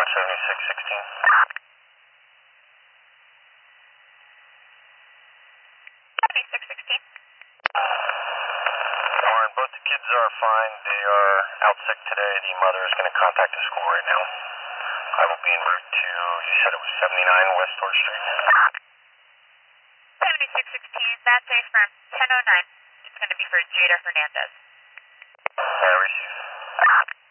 Watch 7616. Warren, both the kids are fine. They are out sick today. The mother is going to contact the school right now. I will be en route to, you said it was 79 West 4th Street. 7616, that's a from 1009. It's going to be for Jada Hernandez. I receive.